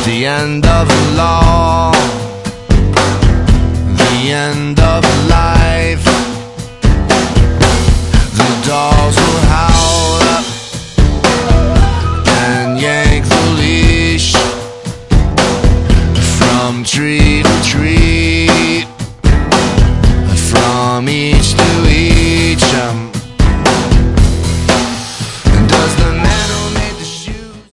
the end of the law, the end of life. The dogs will howl up and yank the leash from tree to tree, from each to